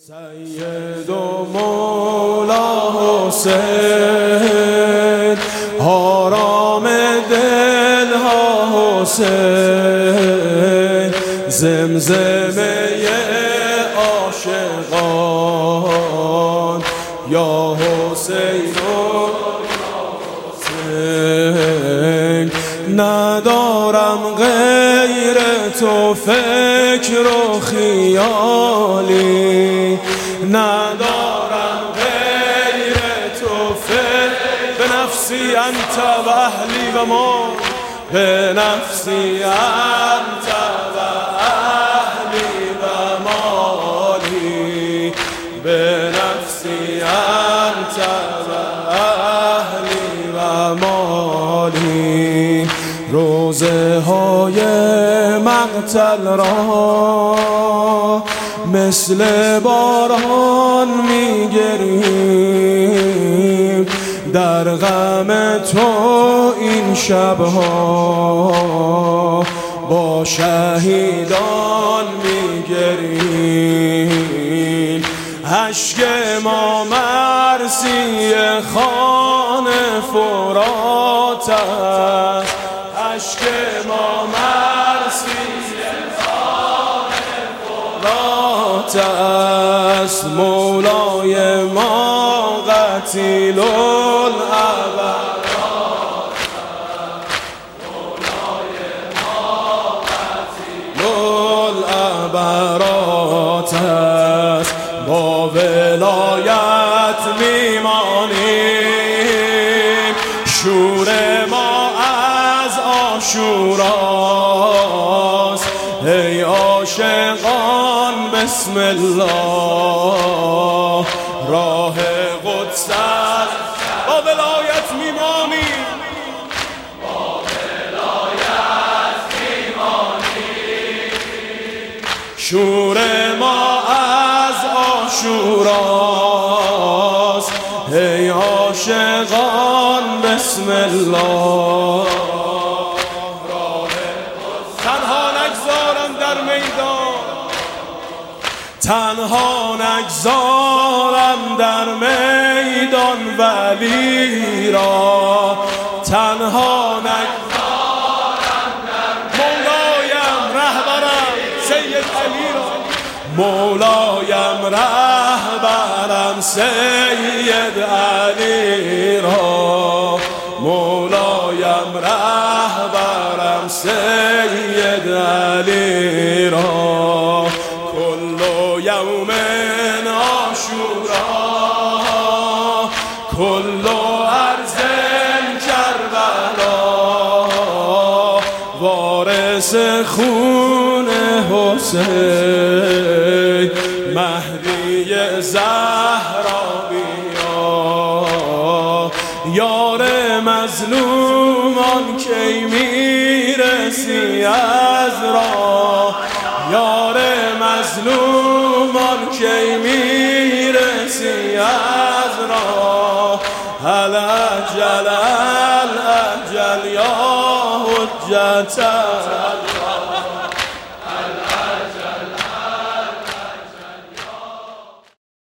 سید و مولا حسین، آرام دلها حسین، زمزمه عاشقان یا حسین و حسین. ندارم غیر تو فکر و خیالی، ندارم غیر تو فکر، به نفسی انت و اهلی و ما، به نفسی انت و اهلی و مالی، به نفسی انت و اهلی و مالی. روزه های مقتل را مثل باران میگریم، در غم تو این شبها با شهیدان میگریم. اشک ما مرسی خان فرات است، اشک ما مرسی خان فرات است. مولای ما قتیل العبرات، مولای ما قتیل العبرات است. با ولایت میمانیم، شور ما از عاشوراست. ای عاشقان بسم الله، راه قدس با ولایت میمانیم، با ولایت میمانیم. شور ما از عاشوراست. ای عاشقان بسم الله، تنها نگذارم در میدان، تنها نگذارم در میدان ولی را، تنها نگذارم در مولایم رهبرم سید علی را، مولایم رهبرم سید علی را، مولایم رهبرم سید علی را. کل یوم عاشورا، کل ارض کربلا، وارث خون حسین، مهدی زهرا بیا. یار مظلومان کی میرسی از راه، یار مظلومان کی میرسی از راه. هل اجل الاجل یا حجت الله.